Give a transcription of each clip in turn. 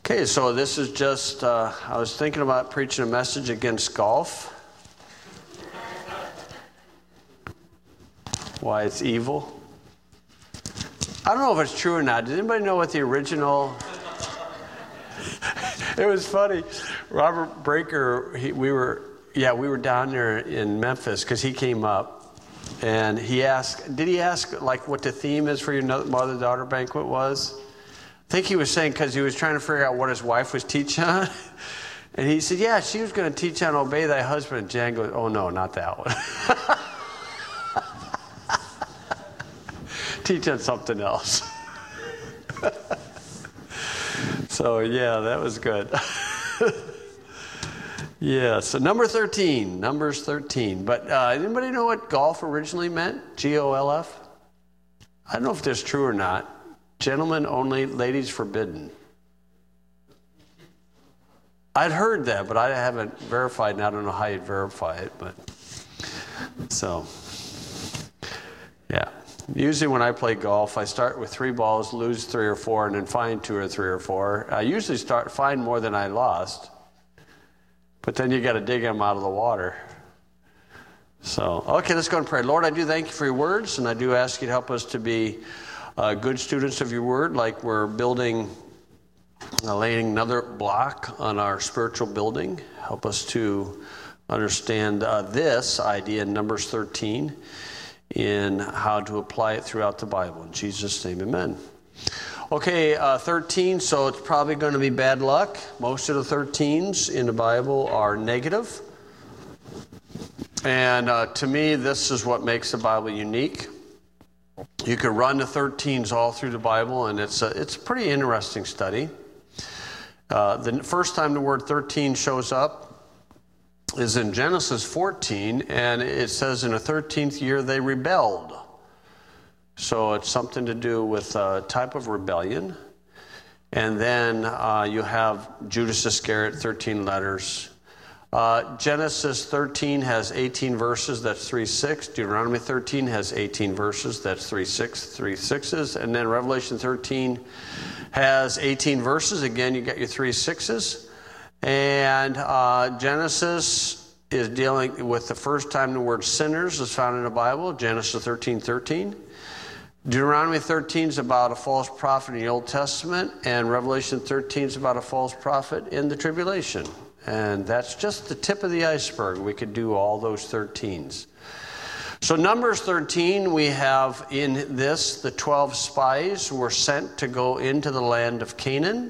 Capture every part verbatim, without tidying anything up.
Okay, so this is just, uh, I was thinking about preaching a message against golf. Why it's evil. I don't know if it's true or not. Does anybody know what the original... It was funny. Robert Breaker, he, we were, yeah, we were down there in Memphis because he came up and he asked, did he ask like what the theme is for your mother-daughter banquet was? I think he was saying because he was trying to figure out what his wife was teaching on. And he said, yeah, she was going to teach on obey thy husband. And Jan goes, oh, no, not that one. Teach on something else. So, yeah, that was good. Yeah, so number thirteen, Numbers thirteen. But uh, anybody know what golf originally meant? G O L F? I don't know if that's true or not. Gentlemen only, ladies forbidden. I'd heard that, but I haven't verified, and I don't know how you'd verify it. But so, yeah. Usually when I play golf, I start with three balls, lose three or four, and then find two or three or four. I usually start find more than I lost, but then you got to dig them out of the water. So, okay, let's go and pray. Lord, I do thank you for your words, and I do ask you to help us to be uh, good students of your word, like we're building, uh, laying another block on our spiritual building. Help us to understand uh, this idea in Numbers thirteen, in how to apply it throughout the Bible. In Jesus' name, amen. Okay, uh, thirteen, so it's probably going to be bad luck. Most of the thirteens in the Bible are negative. And uh, to me, this is what makes the Bible unique. You could run the thirteens all through the Bible, and it's a, it's a pretty interesting study. Uh, the first time the word thirteen shows up is in Genesis fourteen, and it says in the thirteenth year they rebelled. So it's something to do with a type of rebellion. And then uh, you have Judas Iscariot, thirteen letters. Uh, Genesis thirteen has eighteen verses, that's three six. Deuteronomy thirteen has eighteen verses, that's three six, three sixes. And then Revelation thirteen has eighteen verses, again you get your three sixes. And uh, Genesis is dealing with the first time the word sinners is found in the Bible, Genesis thirteen thirteen. Deuteronomy thirteen is about a false prophet in the Old Testament, and Revelation thirteen is about a false prophet in the tribulation. And that's just the tip of the iceberg. We could do all those thirteens. So Numbers thirteen, we have in this, the twelve spies were sent to go into the land of Canaan.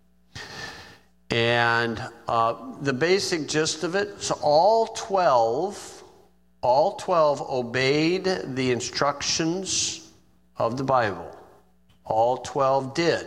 And uh, the basic gist of it, so all twelve, all twelve obeyed the instructions of the Bible. All twelve did.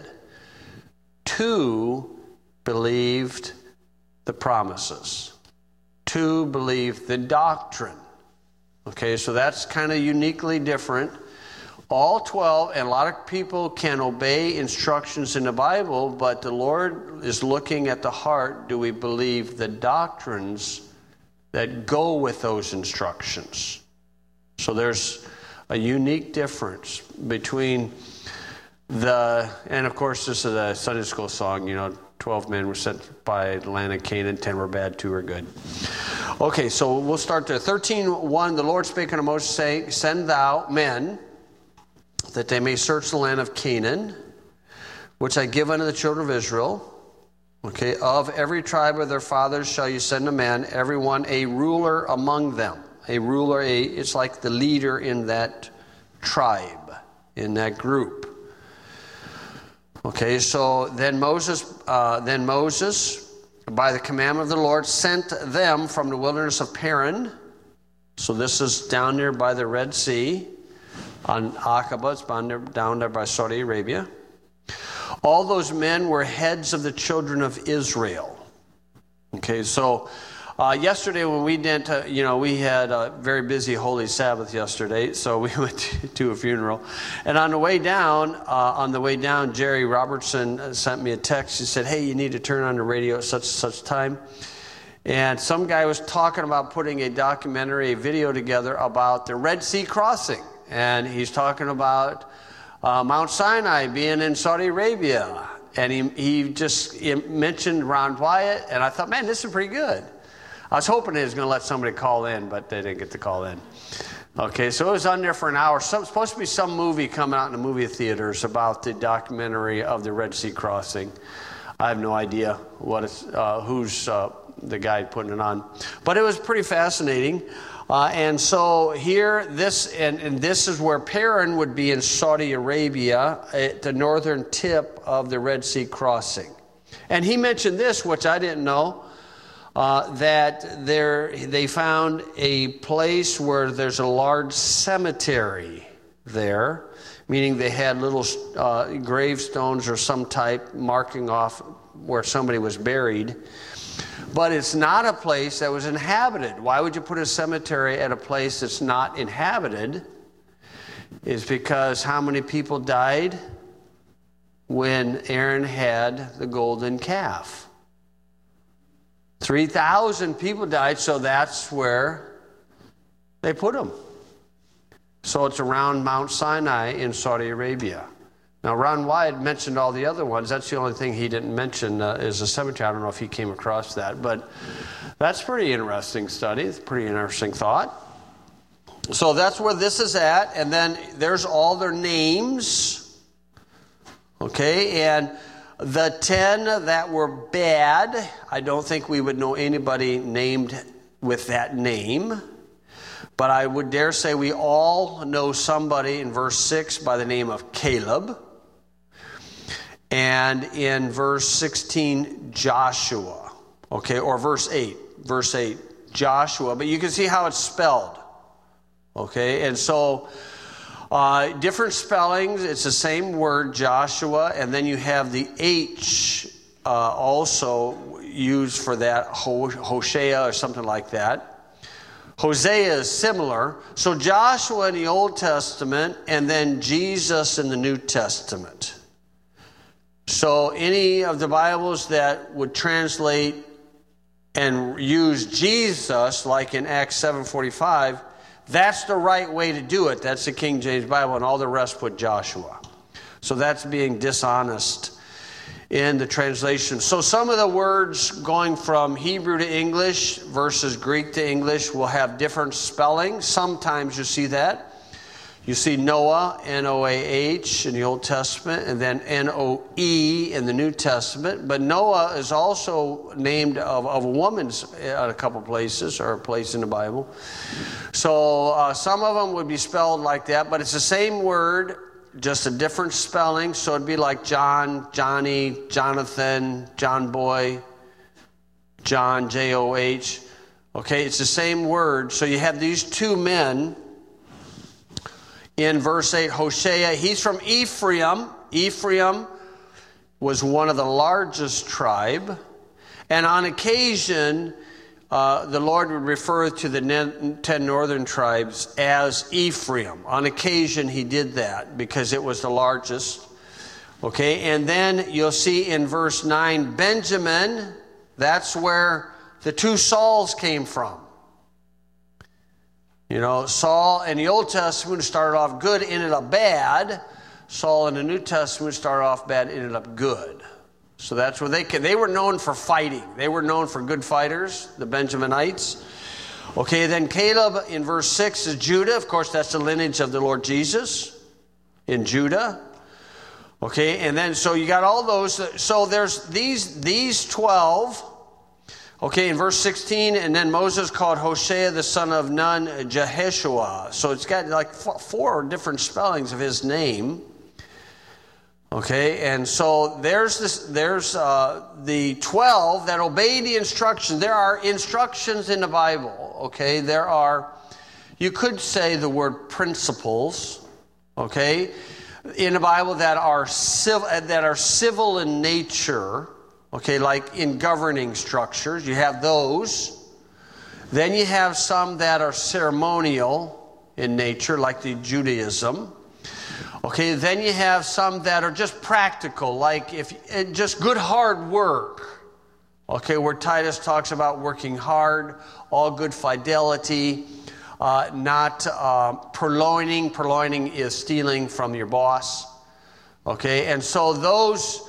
Two believed the promises. Two believed the doctrine. Okay, so that's kind of uniquely different. All twelve, and a lot of people can obey instructions in the Bible, but the Lord is looking at the heart. Do we believe the doctrines that go with those instructions? So there's a unique difference between the, and of course this is a Sunday school song, you know, twelve men were sent by the land of Canaan, ten were bad, two were good. Okay, so we'll start there. thirteen one, the Lord spake unto Moses, saying, send thou men, that they may search the land of Canaan, which I give unto the children of Israel. Okay, of every tribe of their fathers shall you send a man, every one a ruler among them. A ruler, a, it's like the leader in that tribe, in that group. Okay, so then Moses, uh, then Moses, by the commandment of the Lord, sent them from the wilderness of Paran. So this is down there by the Red Sea, on Aqaba, it's down there, down there by Saudi Arabia. All those men were heads of the children of Israel. Okay, so uh, yesterday when we didn't, uh, you know, we had a very busy Holy Sabbath yesterday, so we went to, to a funeral. And on the way down, uh, on the way down, Jerry Robertson sent me a text. He said, hey, you need to turn on the radio at such and such time. And some guy was talking about putting a documentary, a video together about the Red Sea crossing. And he's talking about uh, Mount Sinai being in Saudi Arabia. and he, he just he mentioned Ron Wyatt, and I thought, man, this is pretty good. I was hoping he was going to let somebody call in, but they didn't get to call in. Okay, so it was on there for an hour. So, supposed to be some movie coming out in the movie theaters about the documentary of the Red Sea crossing. I have no idea what it's, uh, who's uh, the guy putting it on. But it was pretty fascinating. Uh, and so here, this and, and this is where Paran would be in Saudi Arabia at the northern tip of the Red Sea crossing. And he mentioned this, which I didn't know, uh, that there they found a place where there's a large cemetery there, meaning they had little uh, gravestones or some type marking off where somebody was buried. But it's not a place that was inhabited. Why would you put a cemetery at a place that's not inhabited? It's because how many people died when Aaron had the golden calf? three thousand people died, so that's where they put him. So it's around Mount Sinai in Saudi Arabia. Now, Ron Wyatt mentioned all the other ones. That's the only thing he didn't mention uh, is a cemetery. I don't know if he came across that, but that's a pretty interesting study. It's a pretty interesting thought. So that's where this is at, and then there's all their names. Okay, and the ten that were bad, I don't think we would know anybody named with that name. But I would dare say we all know somebody in verse six by the name of Caleb. And in verse sixteen, Joshua. Okay, or verse eight. Verse eight, Joshua. But you can see how it's spelled. Okay, and so uh, different spellings. It's the same word, Joshua. And then you have the H uh, also used for that, Hosea or something like that. Hosea is similar. So Joshua in the Old Testament and then Jesus in the New Testament. So any of the Bibles that would translate and use Jesus, like in Acts seven forty-five, that's the right way to do it. That's the King James Bible, and all the rest put Joshua. So that's being dishonest in the translation. So some of the words going from Hebrew to English versus Greek to English will have different spelling. Sometimes you see that. You see Noah, N O A H in the Old Testament, and then N O E in the New Testament. But Noah is also named of, of a woman's at a couple places, or a place in the Bible. So uh, some of them would be spelled like that, but it's the same word, just a different spelling. So it'd be like John, Johnny, Jonathan, John Boy, John, J O H. Okay, it's the same word. So you have these two men in verse eight, Hosea. He's from Ephraim. Ephraim was one of the largest tribe. And on occasion, uh, the Lord would refer to the ten northern tribes as Ephraim. On occasion, he did that because it was the largest. Okay, and then you'll see in verse nine, Benjamin. That's where the two Sauls came from. You know, Saul in the Old Testament started off good, ended up bad. Saul in the New Testament started off bad, ended up good. So that's where they came. They were known for fighting. They were known for good fighters, the Benjaminites. Okay, then Caleb in verse six is Judah. Of course, that's the lineage of the Lord Jesus in Judah. Okay, and then so you got all those. So there's these these twelve. Okay, in verse sixteen, and then Moses called Hosea the son of Nun Jeheshua. So it's got like four different spellings of his name. Okay, and so there's this. There's uh, the twelve that obey the instructions. There are instructions in the Bible. Okay, there are. You could say the word principles. Okay, in the Bible that are civil that are civil in nature. Okay, like in governing structures, you have those. Then you have some that are ceremonial in nature, like the Judaism. Okay, then you have some that are just practical, like if just good hard work. Okay, where Titus talks about working hard, all good fidelity, uh, not uh, purloining. Purloining is stealing from your boss. Okay, and so those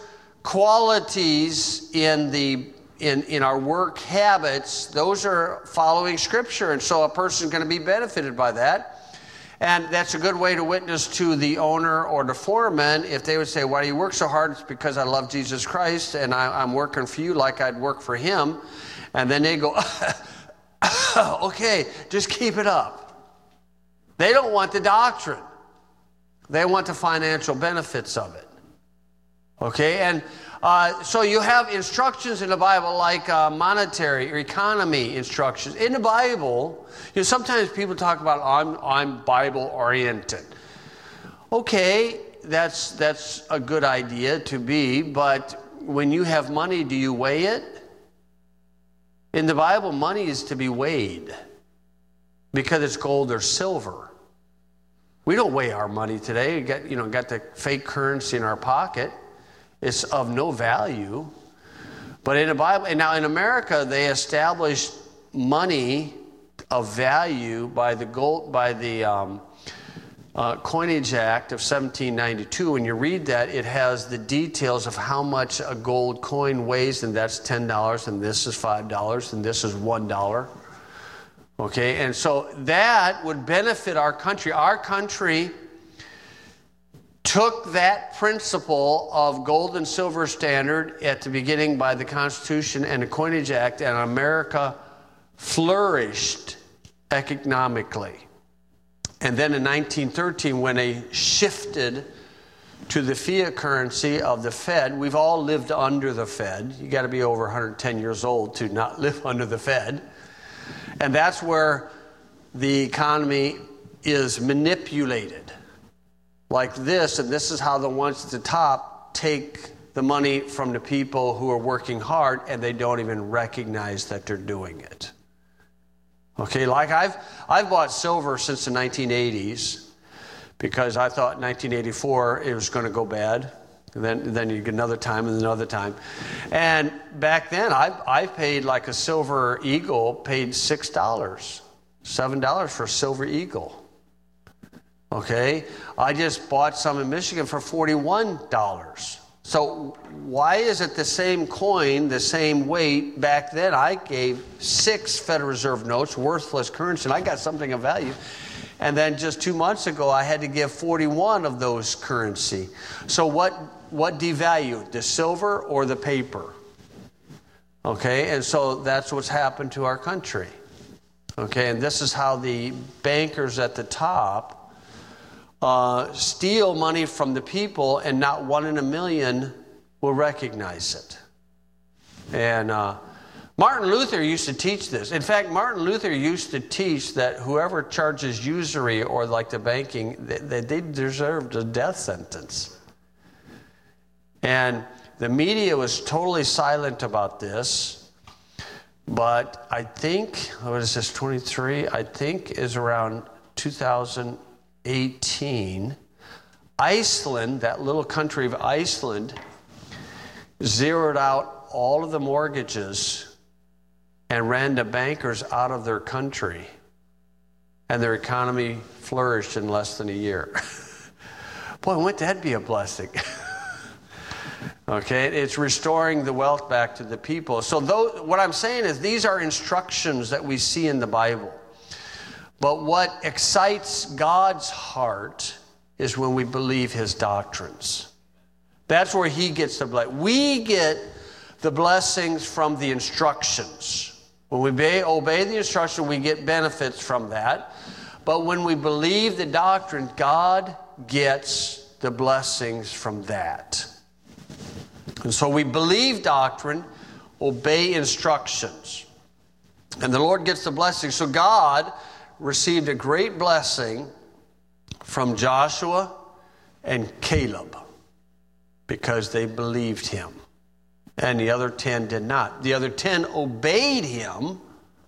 qualities in the in, in our work habits, those are following Scripture. And so a person is going to be benefited by that. And that's a good way to witness to the owner or the foreman. If they would say, why do you work so hard? It's because I love Jesus Christ and I, I'm working for you like I'd work for him. And then they go, okay, just keep it up. They don't want the doctrine. They want the financial benefits of it. Okay, and uh, so you have instructions in the Bible like uh, monetary or economy instructions. In the Bible, you know, sometimes people talk about, I'm, I'm Bible oriented. Okay, that's, that's a good idea to be, but when you have money, do you weigh it? In the Bible, money is to be weighed because it's gold or silver. We don't weigh our money today. We got, you know, got the fake currency in our pocket. It's of no value. But in the Bible, and now in America, they established money of value by the gold, by the um, uh, Coinage Act of seventeen ninety-two. When you read that, it has the details of how much a gold coin weighs, and that's ten dollars, and this is five dollars, and this is one dollar. Okay, and so that would benefit our country. Our country took that principle of gold and silver standard at the beginning by the Constitution and the Coinage Act, and America flourished economically. And then in nineteen thirteen, when they shifted to the fiat currency of the Fed, we've all lived under the Fed. You got to be over one hundred ten years old to not live under the Fed. And that's where the economy is manipulated. Like this, and this is how the ones at the top take the money from the people who are working hard and they don't even recognize that they're doing it. Okay, like I've I've bought silver since the nineteen eighties because I thought in nineteen eighty-four it was going to go bad. And then, then you get another time and another time. And back then, I I paid like a silver eagle, paid six dollars, seven dollars for a silver eagle. Okay? I just bought some in Michigan for forty-one dollars. So why is it the same coin, the same weight? Back then, I gave six Federal Reserve notes, worthless currency, and I got something of value. And then just two months ago, I had to give forty-one of those currency. So what, what devalued, the silver or the paper? Okay, and so that's what's happened to our country. Okay, and this is how the bankers at the top uh, steal money from the people, and not one in a million will recognize it. And uh, Martin Luther used to teach this. In fact, Martin Luther used to teach that whoever charges usury or like the banking, they, they deserved a death sentence. And the media was totally silent about this. But I think, what is this, twenty-three? I think is around two thousand eighteen. Iceland, that little country of Iceland, zeroed out all of the mortgages and ran the bankers out of their country. And their economy flourished in less than a year. Boy, wouldn't that be a blessing? Okay, it's restoring the wealth back to the people. So though, what I'm saying is these are instructions that we see in the Bible. But what excites God's heart is when we believe his doctrines. That's where he gets the blessing. We get the blessings from the instructions. When we obey, obey the instruction, we get benefits from that. But when we believe the doctrine, God gets the blessings from that. And so we believe doctrine, obey instructions. And the Lord gets the blessing. So God received a great blessing from Joshua and Caleb because they believed him. And the other ten did not. The other ten obeyed him,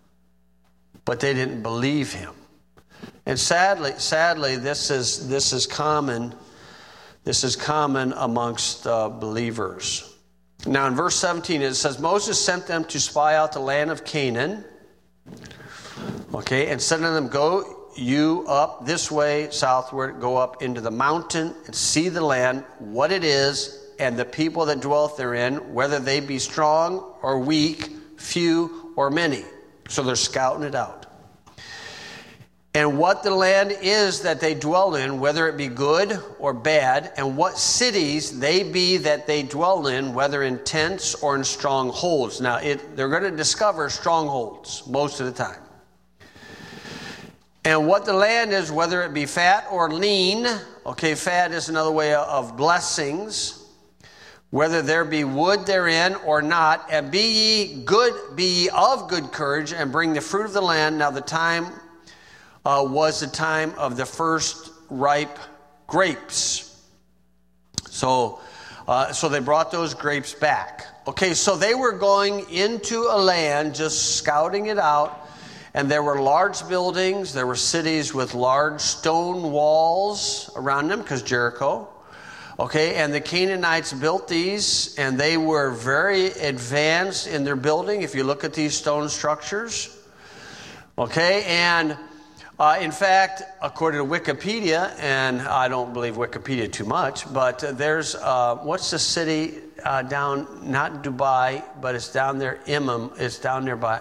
but they didn't believe him. And sadly, sadly, this is this is common. This is common amongst uh, believers. Now in verse seventeen it says, Moses sent them to spy out the land of Canaan. Okay, and said to them, go you up this way, southward, go up into the mountain and see the land, what it is, and the people that dwelt therein, whether they be strong or weak, few or many. So they're scouting it out. And what the land is that they dwell in, whether it be good or bad, and what cities they be that they dwell in, whether in tents or in strongholds. Now, it, they're going to discover strongholds most of the time. And what the land is, whether it be fat or lean. Okay, fat is another way of blessings. Whether there be wood therein or not. And be ye good, be ye of good courage, and bring the fruit of the land. Now the time uh, was the time of the first ripe grapes. So, uh, so they brought those grapes back. Okay, so they were going into a land, just scouting it out. And there were large buildings. There were cities with large stone walls around them, because Jericho. Okay, and the Canaanites built these, and they were very advanced in their building, if you look at these stone structures. Okay, and uh, in fact, according to Wikipedia, and I don't believe Wikipedia too much, but uh, there's, uh, what's the city uh, down, not Dubai, but it's down there, Imam, it's down there by...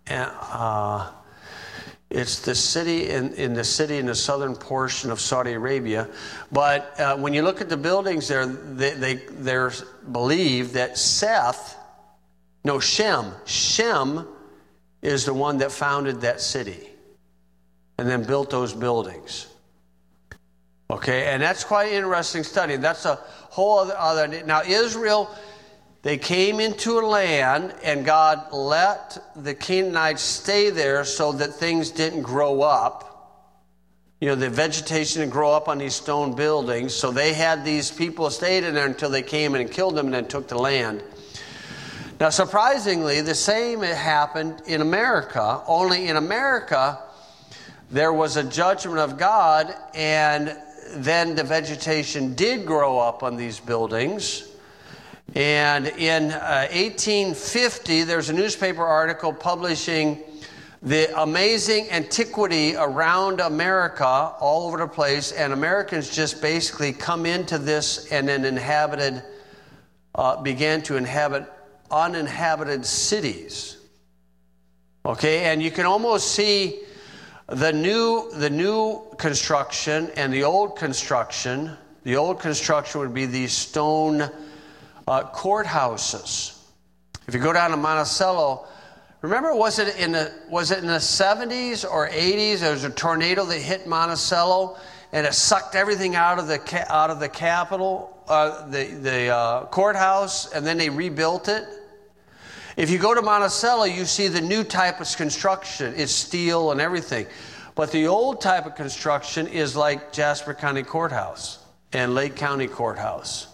Uh, it's the city in, in the city in the southern portion of Saudi Arabia. But uh, when you look at the buildings there, they, they they're believe that Seth, no Shem, Shem is the one that founded that city and then built those buildings. Okay, and that's quite an interesting study. That's a whole other, other now Israel. They came into a land, and God let the Canaanites stay there so that things didn't grow up. You know, the vegetation didn't grow up on these stone buildings. So they had these people stayed in there until they came in and killed them and then took the land. Now, surprisingly, the same happened in America. Only in America, there was a judgment of God, and then the vegetation did grow up on these buildings. And in uh, eighteen fifty, there's a newspaper article publishing the amazing antiquity around America all over the place. And Americans just basically come into this and then inhabited, uh, began to inhabit uninhabited cities. Okay, and you can almost see the new, the new construction and the old construction. The old construction would be these stone Uh, courthouses. If you go down to Monticello, remember, was it in the was it in the seventies or eighties? There was a tornado that hit Monticello, and it sucked everything out of the ca- out of the Capitol, uh, the the uh, courthouse, and then they rebuilt it. If you go to Monticello, you see the new type of construction. It's steel and everything, but the old type of construction is like Jasper County Courthouse and Lake County Courthouse.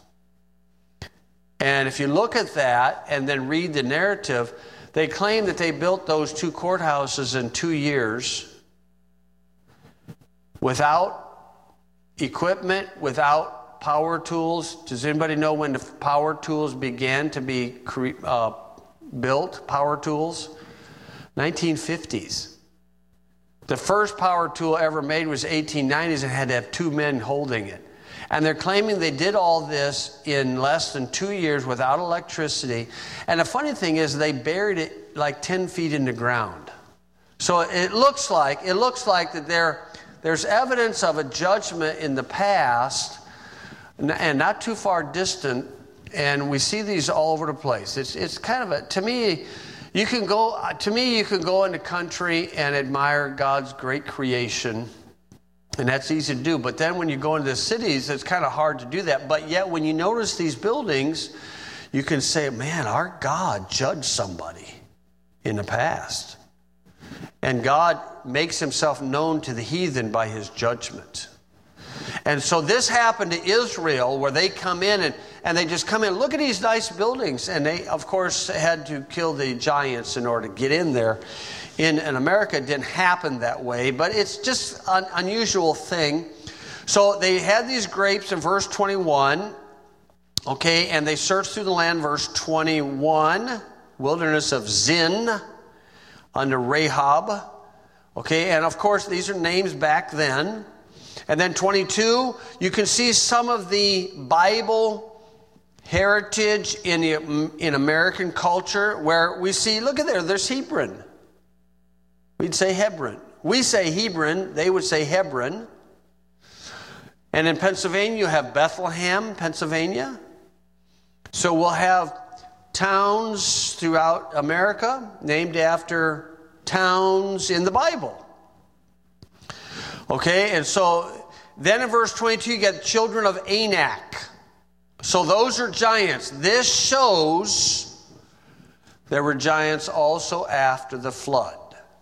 And if you look at that and then read the narrative, they claim that they built those two courthouses in two years without equipment, without power tools. Does anybody know when the power tools began to be uh, built, power tools? nineteen fifties. The first power tool ever made was eighteen nineties and had to have two men holding it. And they're claiming they did all this in less than two years without electricity. And the funny thing is they buried it like ten feet in the ground. So it looks like, it looks like that there, there's evidence of a judgment in the past and not too far distant. And we see these all over the place. It's, it's kind of a, to me, you can go, to me, you can go in the country and admire God's great creation. And that's easy to do. But then when you go into the cities, it's kind of hard to do that. But yet when you notice these buildings, you can say, man, our God judged somebody in the past. And God makes himself known to the heathen by his judgment. And so this happened to Israel, where they come in and, and they just come in. Look at these nice buildings. And they, of course, had to kill the giants in order to get in there. In, in America, it didn't happen that way, but it's just an unusual thing. So they had these grapes in verse twenty-one, okay, and they searched through the land, verse twenty-one, wilderness of Zin, under Rahab, okay, and of course these are names back then. And then twenty-two, you can see some of the Bible heritage in the, in American culture where we see, look at there, there's Hebron. We'd say Hebron. We say Hebron, they would say Hebron. And in Pennsylvania, you have Bethlehem, Pennsylvania. So we'll have towns throughout America named after towns in the Bible. Okay, and so then in verse twenty-two, you get children of Anak. So those are giants. This shows there were giants also after the flood.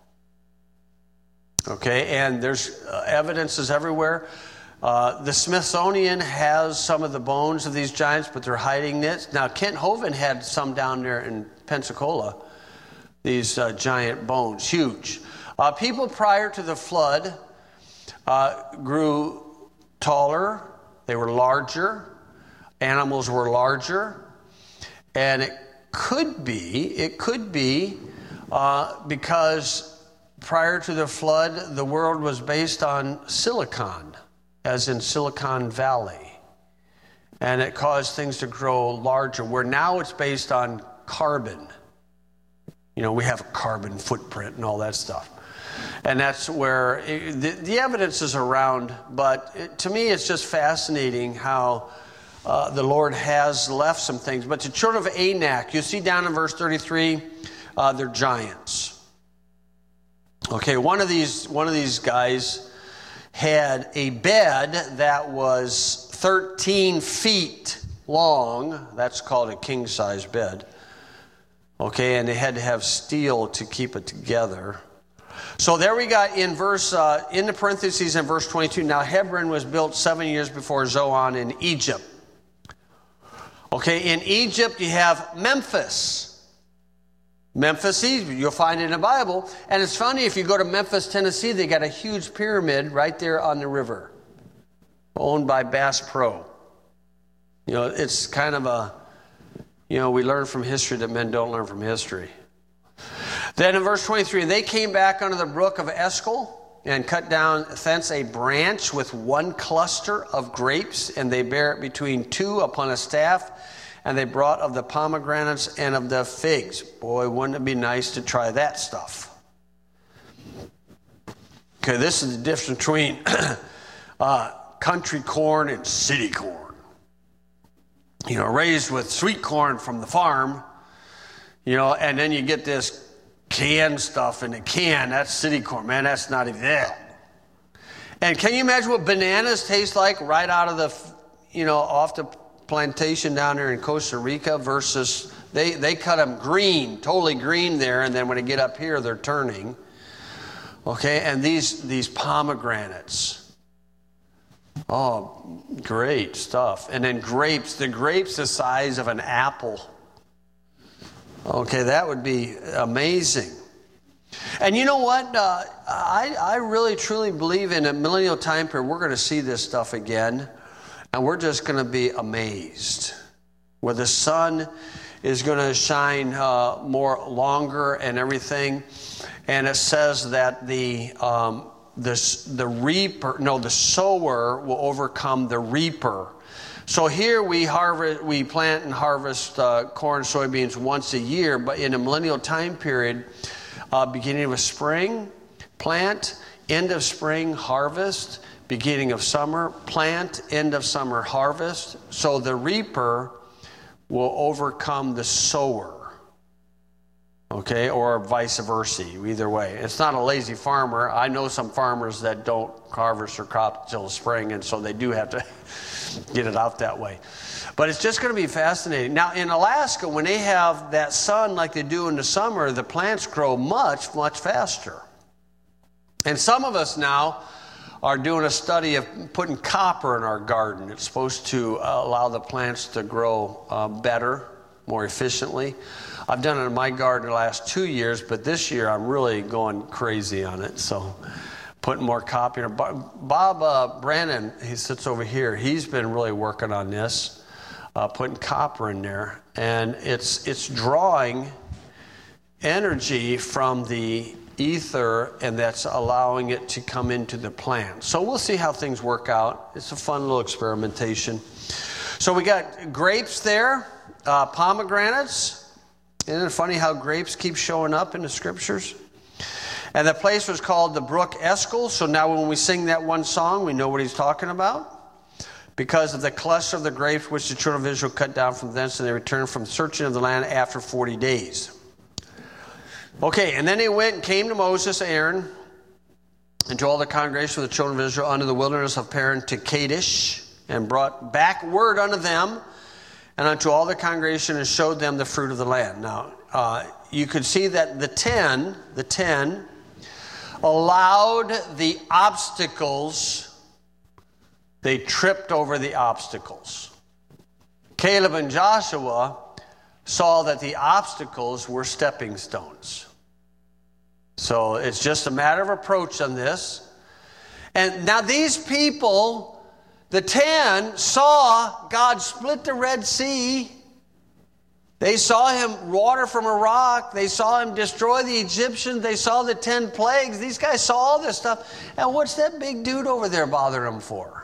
Okay, and there's uh, evidences everywhere. Uh, the Smithsonian has some of the bones of these giants, but they're hiding it. Now, Kent Hovind had some down there in Pensacola, these uh, giant bones, huge. Uh, people prior to the flood uh, grew taller, they were larger, animals were larger, and it could be, it could be uh, because prior to the flood, the world was based on silicon, as in Silicon Valley. And it caused things to grow larger, where now it's based on carbon. You know, we have a carbon footprint and all that stuff. And that's where it, the, the evidence is around, but it, to me it's just fascinating how uh, the Lord has left some things. But the children of Anak, you see down in verse thirty-three, uh, they're giants. Okay, one of these one of these guys had a bed that was thirteen feet long. That's called a king-size bed. Okay, and they had to have steel to keep it together. So there we got in verse, uh, in the parentheses in verse twenty-two, now Hebron was built seven years before Zoan in Egypt. Okay, in Egypt you have Memphis. Memphis, you'll find it in the Bible. And it's funny, if you go to Memphis, Tennessee, they got a huge pyramid right there on the river, owned by Bass Pro. You know, it's kind of a, you know, we learn from history that men don't learn from history. Then in verse twenty-three, they came back under the brook of Eshcol and cut down thence a branch with one cluster of grapes, and they bare it between two upon a staff. And they brought of the pomegranates and of the figs. Boy, wouldn't it be nice to try that stuff? Okay, this is the difference between uh, country corn and city corn. You know, raised with sweet corn from the farm, you know, and then you get this canned stuff in a can. That's city corn. Man, that's not even that. And can you imagine what bananas taste like right out of the, you know, off the plantation down there in Costa Rica versus they they cut them green, totally green there, and then when they get up here they're turning. Okay, and these these pomegranates, oh, great stuff. And then grapes, the grapes the size of an apple. Okay, that would be amazing. And you know what? Uh, I I really truly believe in a millennial time period we're going to see this stuff again. And we're just going to be amazed, where the sun is going to shine uh, more longer and everything. And it says that the um, the the reaper, no, the sower will overcome the reaper. So here we harvest, we plant and harvest uh, corn, soybeans once a year, but in a millennial time period, uh, beginning of spring, plant, end of spring, harvest. Beginning of summer, plant, end of summer, harvest. So the reaper will overcome the sower. Okay, or vice versa, either way. It's not a lazy farmer. I know some farmers that don't harvest their crop until the spring, and so they do have to get it out that way. But it's just going to be fascinating. Now, in Alaska, when they have that sun like they do in the summer, the plants grow much, much faster. And some of us now are doing a study of putting copper in our garden. It's supposed to uh, allow the plants to grow uh, better, more efficiently. I've done it in my garden the last two years, but this year I'm really going crazy on it. So putting more copper in. Bob uh, Brannon, he sits over here, he's been really working on this, uh, putting copper in there. And it's it's drawing energy from the ether, and that's allowing it to come into the plant. So we'll see how things work out. It's a fun little experimentation. So we got grapes there, uh, pomegranates. Isn't it funny how grapes keep showing up in the scriptures? And the place was called the brook Eshcol. So now when we sing that one song, we know what he's talking about. Because of the cluster of the grapes which the children of Israel cut down from thence, and they returned from searching of the land after forty days. Okay, and then they went and came to Moses, Aaron, and to all the congregation of the children of Israel unto the wilderness of Paran to Kadesh, and brought back word unto them, and unto all the congregation, and showed them the fruit of the land. Now, uh, you could see that the ten, the ten, allowed the obstacles. They tripped over the obstacles. Caleb and Joshua saw that the obstacles were stepping stones. So it's just a matter of approach on this. And now these people, the ten, saw God split the Red Sea. They saw him water from a rock. They saw him destroy the Egyptians. They saw the ten plagues. These guys saw all this stuff. And what's that big dude over there bothering them for?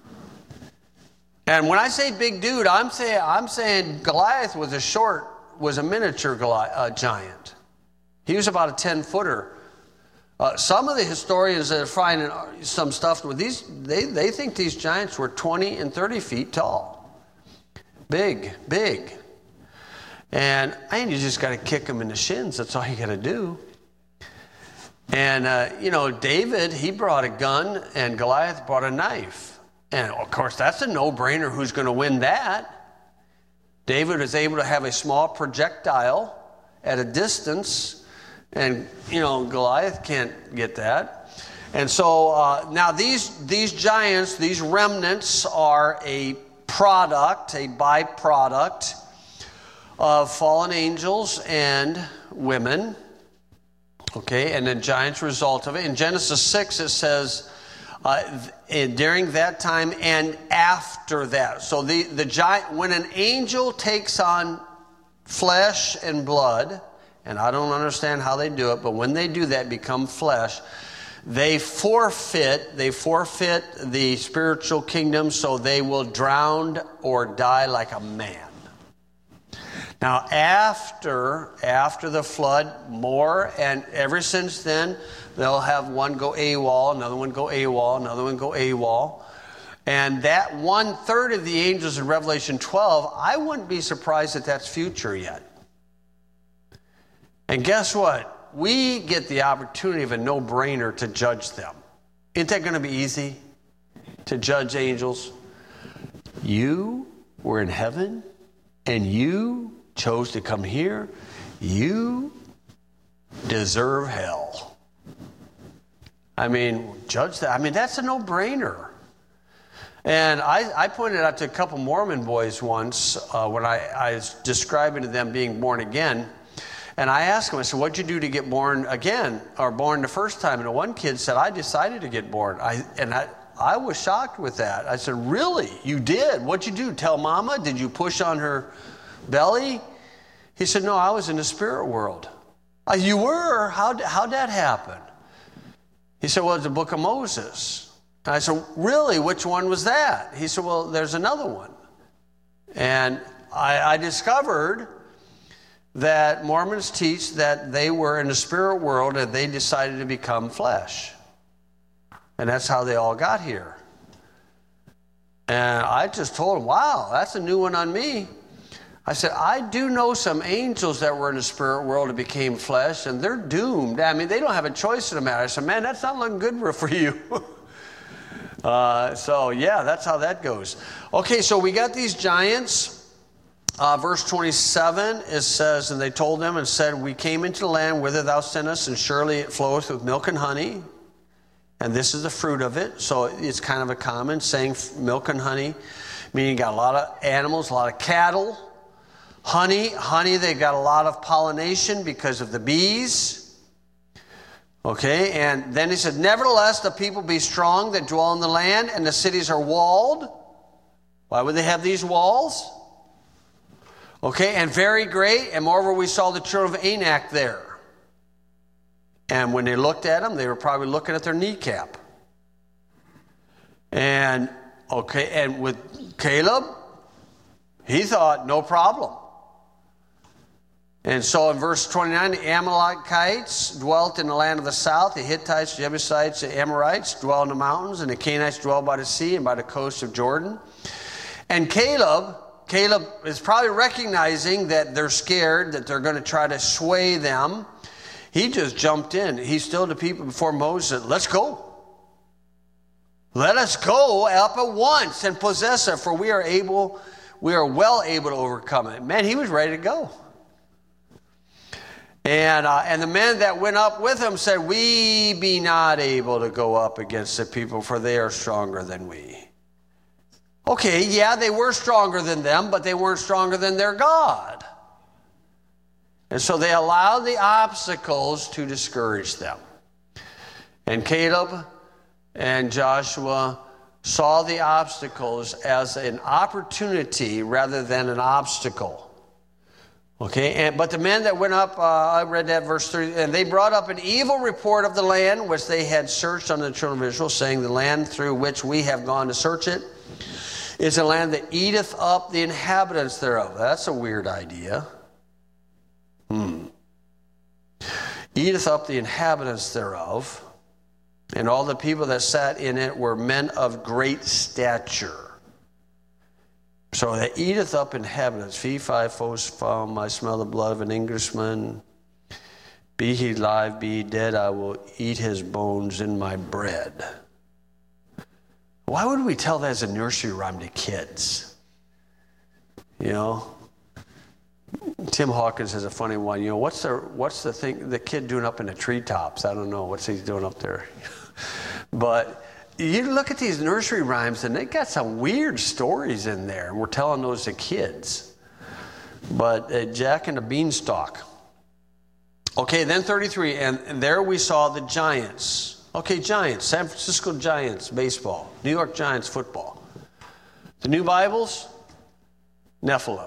And when I say big dude, I'm saying I'm saying Goliath was a short, was a miniature Goliath, uh, giant. He was about a ten-footer. Uh, some of the historians that are finding some stuff with these, they, they think these giants were twenty and thirty feet tall. Big, big. And I mean, you just got to kick them in the shins. That's all you got to do. And, uh, you know, David, he brought a gun, and Goliath brought a knife. And, of course, that's a no-brainer who's going to win that. David was able to have a small projectile at a distance, and, you know, Goliath can't get that. And so uh, now these, these giants, these remnants are a product, a byproduct of fallen angels and women. Okay, and the giants result of it. In Genesis six, it says, Uh, during that time and after that. So the, the giant, when an angel takes on flesh and blood, and I don't understand how they do it, but when they do that, become flesh, they forfeit, they forfeit the spiritual kingdom, so they will drown or die like a man. Now, after, after the flood, more, and ever since then, they'll have one go AWOL, another one go AWOL, another one go AWOL. And that one-third of the angels in Revelation twelve, I wouldn't be surprised that that's future yet. And guess what? We get the opportunity of a no-brainer to judge them. Isn't that going to be easy to judge angels? You were in heaven, and you chose to come here. You deserve hell. I mean, judge that. I mean, that's a no-brainer. And I, I pointed out to a couple Mormon boys once uh, when I, I was describing to them being born again. And I asked them, I said, what'd you do to get born again, or born the first time? And the one kid said, I decided to get born. I, and I, I was shocked with that. I said, really? You did? What'd you do? Tell Mama? Did you push on her belly? He said, no, I was in the spirit world. Uh, you were? How'd, how'd that happen? He said, well, it's the book of Moses. And I said, really? Which one was that? He said, well, there's another one. And I, I discovered that Mormons teach that they were in the spirit world and they decided to become flesh. And that's how they all got here. And I just told him, wow, that's a new one on me. I said, I do know some angels that were in the spirit world and became flesh, and they're doomed. I mean, they don't have a choice in the matter. I said, man, that's not looking good for you. uh, so, yeah, that's how that goes. Okay, so we got these giants. Uh, verse twenty-seven, it says, and they told them and said, we came into the land whither thou sentest, and surely it floweth with milk and honey. And this is the fruit of it. So it's kind of a common saying, milk and honey, meaning you got a lot of animals, a lot of cattle. Honey, honey, they've got a lot of pollination because of the bees. Okay, and then he said, nevertheless, the people be strong that dwell in the land, and the cities are walled. Why would they have these walls? Okay, and very great, and moreover, we saw the children of Anak there. And when they looked at them, they were probably looking at their kneecap. And, okay, and with Caleb, He thought, no problem. And so in verse twenty-nine, the Amalekites dwelt in the land of the south. The Hittites, the Jebusites, the Amorites dwell in the mountains. And the Canaanites dwell by the sea and by the coast of Jordan. And Caleb, Caleb is probably recognizing that they're scared, that they're going to try to sway them. He just jumped in. He stood the people before Moses and said, let's go. Let us go up at once and possess it, for we are able, we are well able to overcome it. Man, he was ready to go. And uh, and the men that went up with him said, we be not able to go up against the people, for they are stronger than we. Okay, yeah, they were stronger than them, but they weren't stronger than their God. And so they allowed the obstacles to discourage them. And Caleb and Joshua saw the obstacles as an opportunity rather than an obstacle. Okay, and, but the men that went up, uh, I read that verse three, and they brought up an evil report of the land which they had searched unto the children of Israel, saying, the land through which we have gone to search it is a land that eateth up the inhabitants thereof. That's a weird idea. Hmm. Eateth up the inhabitants thereof, and all the people that sat in it were men of great stature. So that eateth up inhabitants. Fee, fi, fos, fum, I smell the blood of an Englishman. Be he alive, be he dead, I will eat his bones in my bread. Why would we tell that as a nursery rhyme to kids? You know? Tim Hawkins has a funny one. You know, what's the, what's the thing, the kid doing up in the treetops? I don't know. What's he doing up there? But you look at these nursery rhymes, and they got some weird stories in there, and we're telling those to kids. But uh, Jack and the Beanstalk. Okay, then thirty-three, and, and there we saw the Giants. Okay, Giants, San Francisco Giants baseball, New York Giants football. The New Bibles, Nephilim.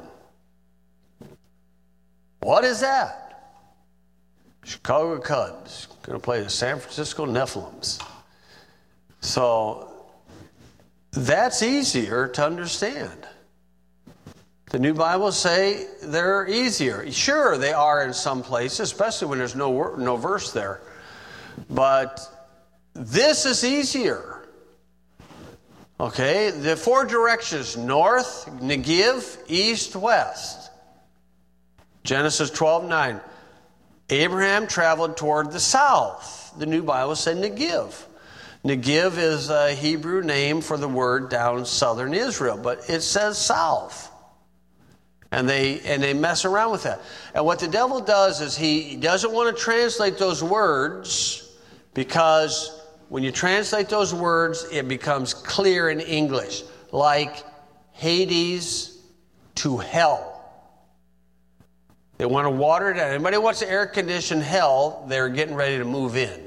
What is that? Chicago Cubs going to play the San Francisco Nephilims. So that's easier to understand. The New Bibles say they're easier. Sure, they are in some places, especially when there's no no verse there. But this is easier. Okay, the four directions: north, Negev, east, west. Genesis twelve nine. Abraham traveled toward the south. The New Bible said Negev. Negev is a Hebrew name for the word down southern Israel, but it says south. And they and they mess around with that. And what the devil does is he doesn't want to translate those words, because when you translate those words, it becomes clear in English, like Hades to hell. They want to water it down. Anybody wants to air condition hell, they're getting ready to move in.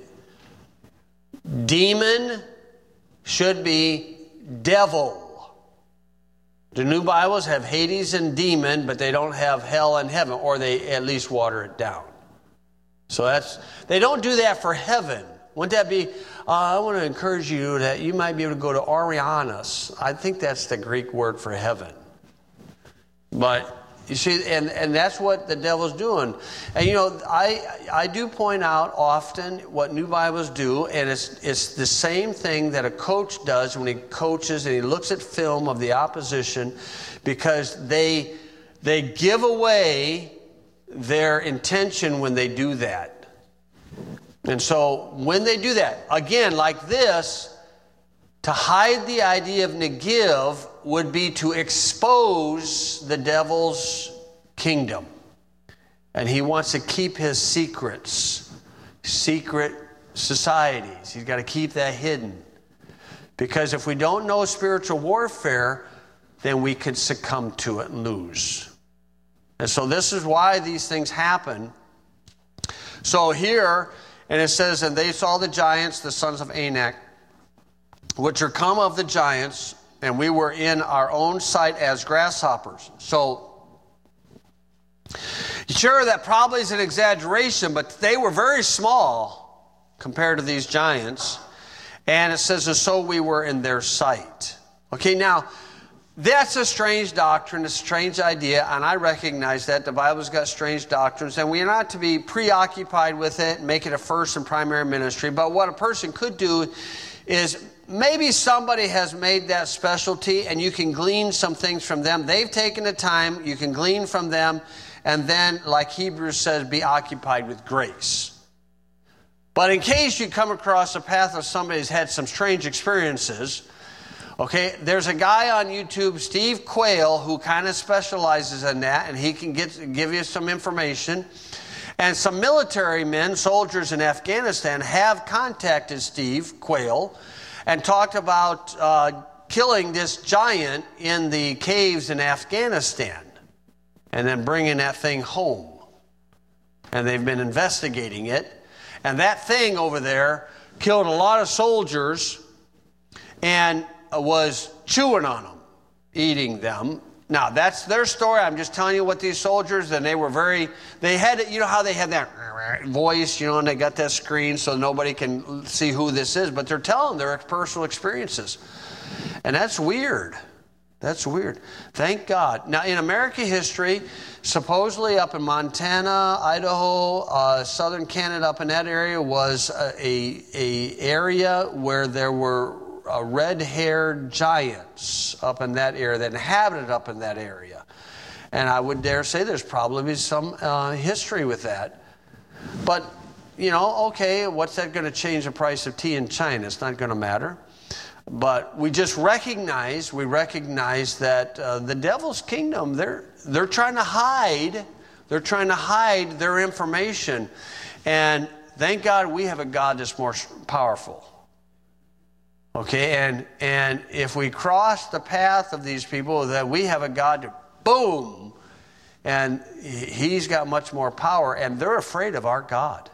Demon should be devil. The New Bibles have Hades and demon, but they don't have hell and heaven, or they at least water it down. So that's, they don't do that for heaven. Wouldn't that be, uh, I want to encourage you that you might be able to go to Orianus. I think that's the Greek word for heaven. But you see, and, and that's what the devil's doing. And you know, I I do point out often what New Bibles do, and it's it's the same thing that a coach does when he coaches and he looks at film of the opposition, because they they give away their intention when they do that. And so when they do that, again, like this, to hide the idea of Negev would be to expose the devil's kingdom. And he wants to keep his secrets, secret societies. He's got to keep that hidden. Because if we don't know spiritual warfare, then we could succumb to it and lose. And so this is why these things happen. So here, and it says, and they saw the giants, the sons of Anak, which are come of the giants, and we were in our own sight as grasshoppers. So, sure, that probably is an exaggeration, but they were very small compared to these giants. And it says, and so we were in their sight. Okay, now, that's a strange doctrine, a strange idea, and I recognize that. The Bible's got strange doctrines, and we are not to be preoccupied with it and make it a first and primary ministry. But what a person could do is maybe somebody has made that specialty, and you can glean some things from them. They've taken the time, you can glean from them, and then, like Hebrews says, be occupied with grace. But in case you come across a path of somebody who's had some strange experiences, okay, there's a guy on YouTube, Steve Quayle, who kind of specializes in that, and he can get, give you some information. And some military men, soldiers in Afghanistan, have contacted Steve Quayle and talked about uh, killing this giant in the caves in Afghanistan and then bringing that thing home. And they've been investigating it. And that thing over there killed a lot of soldiers and was chewing on them, eating them. Now, that's their story. I'm just telling you what these soldiers, and they were very, they had, you know how they have that voice, you know, and they got that screen so nobody can see who this is, but they're telling their personal experiences. And that's weird. That's weird. Thank God. Now, in American history, supposedly up in Montana, Idaho, uh, southern Canada, up in that area was a, a, a area where there were Uh, red-haired giants up in that area that inhabited up in that area. And I would dare say there's probably some uh, history with that. But, you know, okay, what's that going to change the price of tea in China? It's not going to matter. But we just recognize, we recognize that uh, the devil's kingdom, they're, they're trying to hide, they're trying to hide their information. And thank God we have a God that's more powerful. Okay, and and if we cross the path of these people, that we have a God to boom, and he's got much more power, and they're afraid of our God.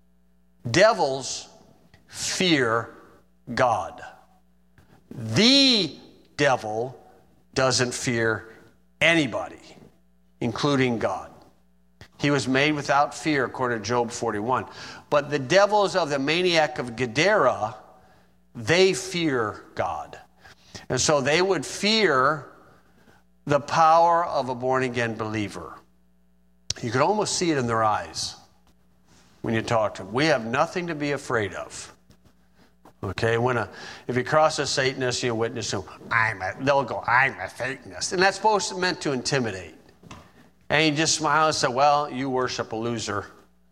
Devils fear God. The devil doesn't fear anybody, including God. He was made without fear, according to Job forty-one. But the devils of the maniac of Gadara, they fear God. And so they would fear the power of a born-again believer. You could almost see it in their eyes when you talk to them. We have nothing to be afraid of. Okay, when a, if you cross a Satanist, you witness to him, I'm a, they'll go, I'm a Satanist. And that's supposed to meant to intimidate. And you just smile and say, well, you worship a loser.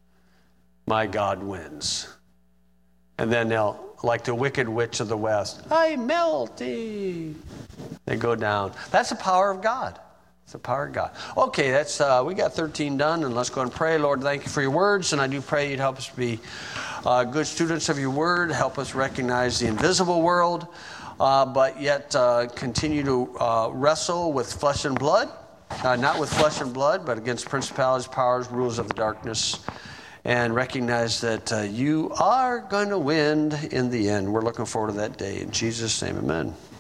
My God wins. And then they'll, like the wicked witch of the West, I'm melting. They go down. That's the power of God. It's the power of God. Okay, that's uh, we got thirteen done, and let's go and pray. Lord, thank you for your words, and I do pray you'd help us be uh, good students of your word, help us recognize the invisible world, uh, but yet uh, continue to uh, wrestle with flesh and blood, uh, not with flesh and blood, but against principalities, powers, rulers of the darkness, and recognize that uh, you are going to win in the end. We're looking forward to that day. In Jesus' name, amen.